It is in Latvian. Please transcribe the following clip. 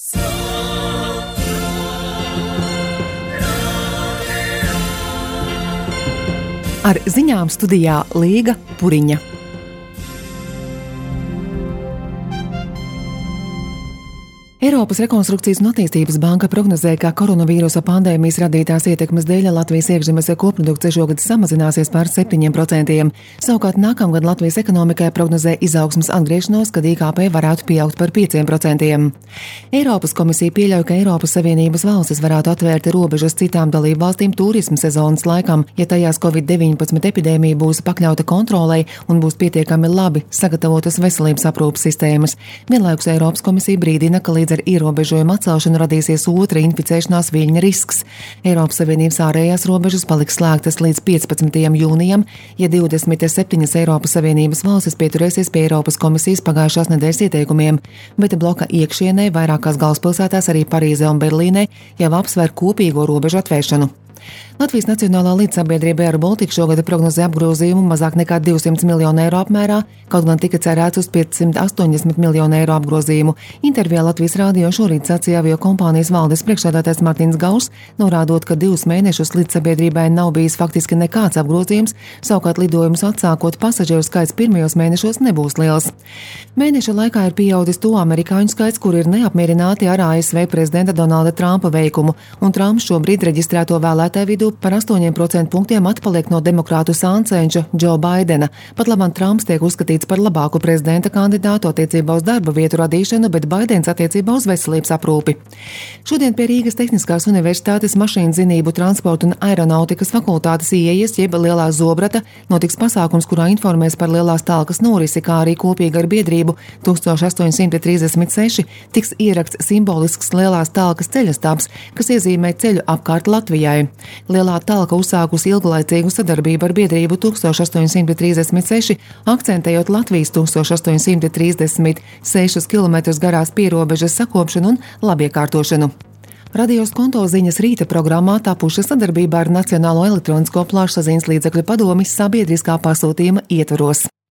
Ar ziņām studijā Līga Puriņa. Eiropas Rekonstrukcijas un attīstības banka prognozē, ka koronavīrusa pandēmijas radītās ietekmes dēļ Latvijas iekšzemes koprodukts šogad samazināsies par 7%. Savukārt nākamgad Latvijas ekonomikai prognozē izaugsmes atgriešanos, kad IKP varētu pieaugt par 5%. Eiropas komisija pieļauj, ka Eiropas Savienības valstis varētu atvērt robežas citām dalību valstīm turisma sezonas laikam, ja tajās Covid-19 epidēmija būs pakļauta kontrolei un būs pietiekami labi sagatavotas veselības aprūpes sistēmas. Vienlaikus Eiropas komisija brīdina, ka līdz ar ierobežojumu atcelšanu radīsies otra inficēšanās viļņa risks. Eiropas Savienības ārējās robežas paliks slēgtas līdz 15. jūnijam, ja 27 Eiropas Savienības valstis pieturēsies pie Eiropas komisijas pagājušās nedēļas ieteikumiem, bet bloka iekšienē vairākās galvaspilsētās, arī Parīzē un Berlīnē, jau apsver kopīgo robežu atvēršanu. Latvijas Nacionālā līdzsabiedrība Air Baltica šogad prognozē apgrozījumu mazāk nekā 200 miljonu eiro apmērā, kaut gan tika cerēts uz 580 miljonu eiro apgrozījumu. Intervijā Latvijas rādio šorīt sacīja aviokompānijas valdes priekšsēdētājs Mārtiņš Gauss, norādot, ka 2 mēnešus līdzsabiedrībai nav bijis faktiski nekāds apgrozījums, savukārt lidojumus atsākot pasažieru skaits pirmajos mēnešos nebūs liels. Mēneša laikā ir pieaudzis to amerikāņu skaits, kuri ir neapmierināti ar ASV prezidenta Donalda Trumpa veikumu, un Trumps šobrīd reģistrēto vēlētāju vidū par 8% punktiem atpaliek no demokrātu sāncenša Džo Baidena. Pat labam Trumps tiek uzskatīts par labāku prezidenta kandidātu attiecībā uz darba vietu radīšanu, bet Baidens attiecībā uz veselības aprūpi. Šodien pie Rīgas Tehniskās universitātes mašīnu zinību, transporta un aeronautikas fakultātes ieejas jeb Lielā Zobrata notiks pasākums, kurā informēs par lielās talkas norisi, kā arī kopīgi ar biedrību 1836 tiks ierakts simbolisks lielās talkas ceļastāps, kas iezīmē ceļu apkārt Latvijai. Lielā talka uzsākusi ilglaicīgu sadarbību ar biedrību 1836, akcentējot Latvijas 1836 km garās pierobežas sakopšanu un labiekārtošanu. Radios konto ziņas rīta programmā tapušas sadarbībā ar Nacionālo elektronisko plašsaziņas līdzekļu padomi sabiedriskā pasūtījuma ietvaros.